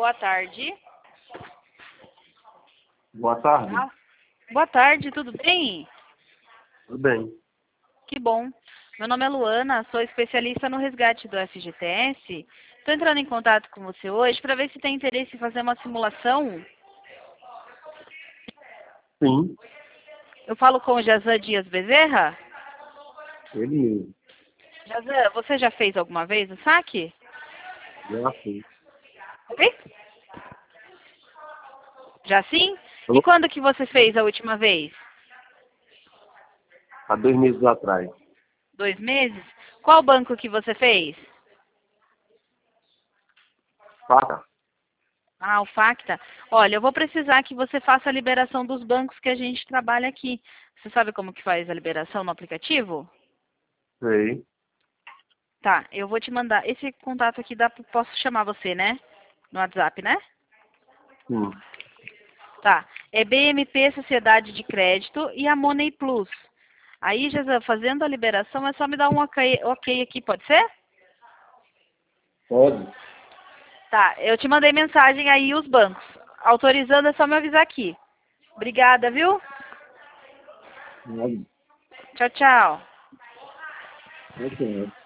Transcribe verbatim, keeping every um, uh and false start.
Boa tarde. Boa tarde. Ah, boa tarde, tudo bem? Tudo bem. Que bom. Meu nome é Luana, sou especialista no resgate do F G T S. Estou entrando em contato com você hoje para ver se tem interesse em fazer uma simulação. Sim, Eu falo com o Jazan Dias Bezerra. ele mesmo. Jazan, você já fez alguma vez o saque? Já fiz. Oi? Já sim? E Alô? quando que você fez a última vez? Há dois meses atrás. Dois meses? Qual banco que você fez? Faca? Ah, o Facta. Olha, eu vou precisar que você faça a liberação dos bancos que a gente trabalha aqui. Você sabe como que faz a liberação no aplicativo? Sei. Tá, eu vou te mandar. Esse contato aqui dá, posso chamar você, né? No WhatsApp, né? Sim. Tá. É B M P Sociedade de Crédito e a Money Plus. Aí, Jesus, fazendo a liberação, é só me dar um ok, ok aqui, pode ser? Pode? Tá, eu te mandei mensagem aí os bancos. Autorizando é só me avisar aqui. Obrigada, viu? Pode. Tchau, tchau. Ok.